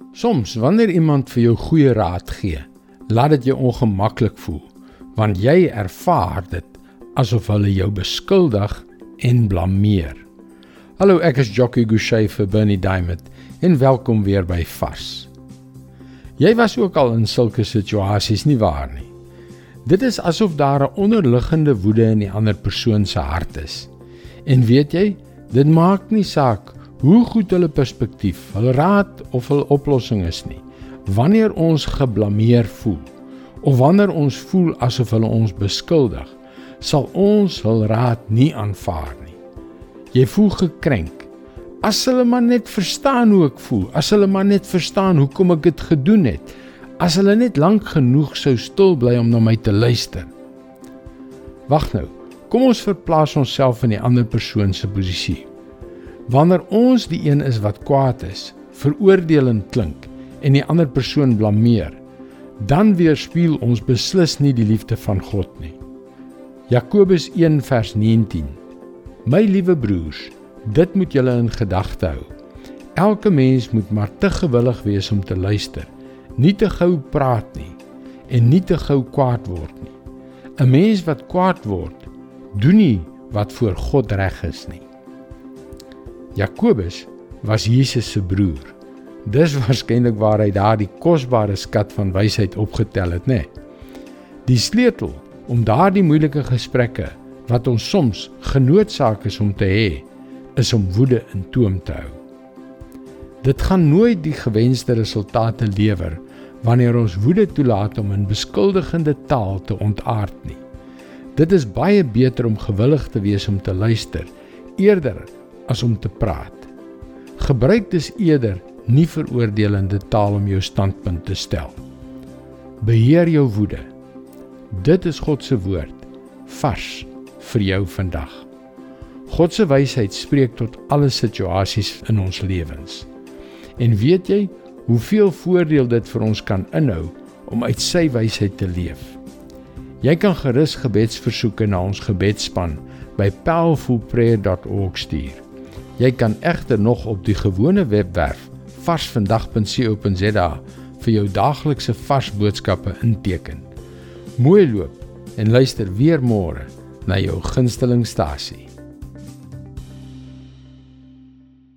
Soms, wanneer iemand vir jou goeie raad gee, laat dit jou ongemaklik voel, want jy ervaar dit asof hulle jou beskuldig en blameer. Hallo, ek is Jockey Gouchee vir Bernie Diamond en welkom weer by Vars. Jy was ook al in sulke situasies, nie waar nie? Dit is asof daar 'n onderliggende woede in die ander persoon se hart is. En weet jy, dit maak nie saak hoe goed hulle perspektief, hulle raad of hulle oplossing is nie. Wanneer ons geblameer voel, of wanneer ons voel asof hulle ons beskuldig, sal ons hul raad nie aanvaar nie. Jy voel gekrenk. As hulle maar net verstaan hoe ek voel, as hulle maar net verstaan hoekom ek dit gedoen het, as hulle net lank genoeg sou stil bly om na my te luister. Wag nou, kom ons verplaas onsself in die ander persoon se posisie. Wanneer ons die een is wat kwaad is, veroordelend klink en die ander persoon blameer, dan weerspieël ons beslis nie die liefde van God nie. Jakobus 1 vers 19. My liewe broers, dit moet julle in gedagte hou. Elke mens moet maar te gewillig wees om te luister, nie te gou praat nie, en nie te gou kwaad word nie. 'n Mens wat kwaad word, doen nie wat voor God reg is nie. Jakobus was Jesus se broer. Dis waarskynlik waar hy daardie kosbare skat van wysheid opgetel het, né? Die sleutel om daardie moeilike gesprekke, wat ons soms genoodsaak is om te hê, is om woede in toom te hou. Dit gaan nooit die gewenste resultate lewer, wanneer ons woede toelaat om in beskuldigende taal te ontaard nie. Dit is baie beter om gewillig te wees om te luister, eerder as om te praat. Gebruik dus eerder nie veroordelende taal om jou standpunt te stel. Beheer jou woede. Dit is God se woord, vars vir jou vandag. God se wysheid spreek tot alle situasies in ons lewens. En weet jy, hoeveel voordeel dit vir ons kan inhou om uit sy wysheid te leef? Jy kan gerus gebedsversoeke na ons gebedsspan by powerfulprayer.org stuur. Jy kan egter nog op die gewone webwerf varsvandag.co.za vir jou daaglikse vars boodskappe inteken. Mooi loop en luister weer môre na jou gunsteling stasie.